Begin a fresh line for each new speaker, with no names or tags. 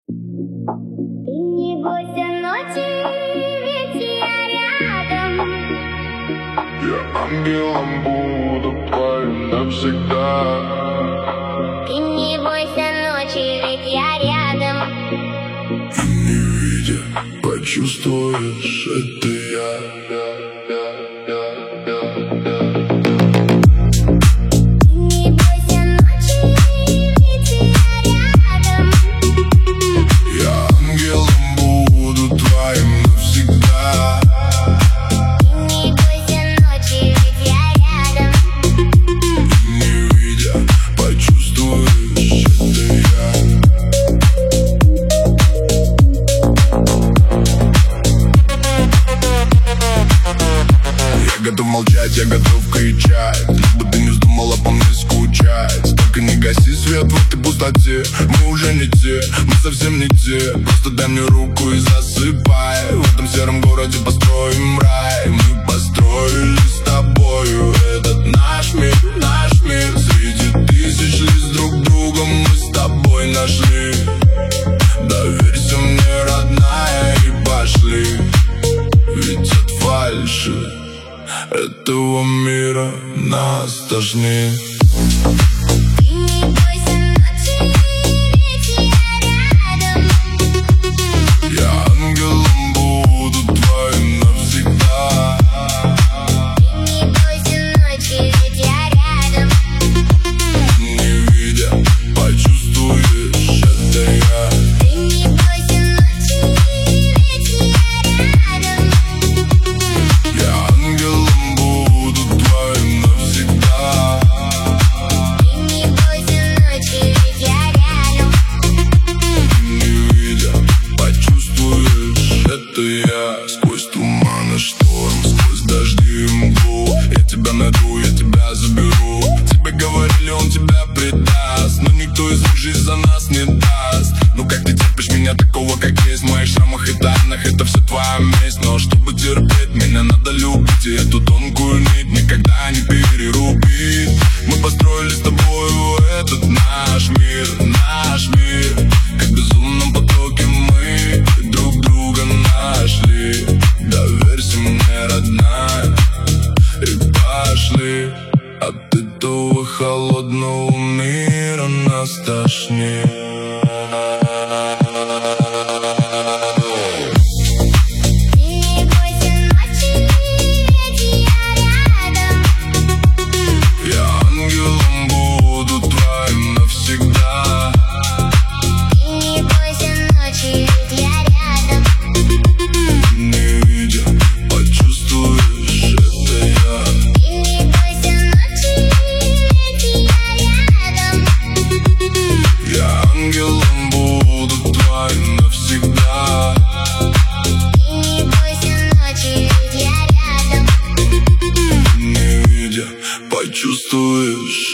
Ты не бойся ночи, ведь я рядом.
Я ангелом буду твоим навсегда.
Ты не бойся ночи, ведь я рядом.
И не видя, почувствуешь, это я.
Не бойся ночи, ведь я рядом.
Я ангелом буду твоим навсегда.
Не бойся ночи, ведь я рядом.
И не видя, почувствуешь, это я. Я готов молчать, я готов кричать, лишь бы ты не вздумала по мне скучать. Только не гаси свет в этой пустоте. Мы уже не те, мы совсем не те. Просто дай мне руку и засыпай. В этом сером городе построим рай. Мы построили с тобою этот наш мир. Среди тысяч лиц друг друга мы с тобой нашли. Доверься мне, родная, и пошли. Ведь от фальши этого мира нас тошнит.
Ты не бойся ночи, ведь я рядом.
Я ангелом буду твоим навсегда.
Ты не бойся ночи, ведь я рядом.
Не видя, почувствуешь, это я.
Ты не бойся ночи, ведь я рядом.
Я ангелом буду твоим навсегда.
Ты не бойся ночи, ведь я рядом.
Не видя, почувствуешь, это я. Сквозь туман и шторм, сквозь дожди и мглу. Я тебя найду, я тебя заберу. Тебе говорили, он тебя предаст, но никто из них жизнь за нас не даст. Ну как ты терпишь меня такого, как есть? В моих шрамах и тайнах это все твоя месть. Но чтобы терпеть, меня надо любить. И эту тонкую нить никогда не перерубить. Мы построили с тобою этот наш мир. Как в безумном потоке мы друг друга нашли. Доверься мне, родная, и пошли. От этого холодного мира нас тошнит.
Ты не бойся ночи, ведь я рядом.
Я ангелом буду твоим навсегда.
Ты не бойся ночи, ведь я рядом.
Не видя, почувствуешь, это я.
Ты не бойся ночи, ведь я рядом.
Я ангелом буду твоим навсегда.
Ты не бойся ночи, ведь я рядом.
Не видя, почувствуешь,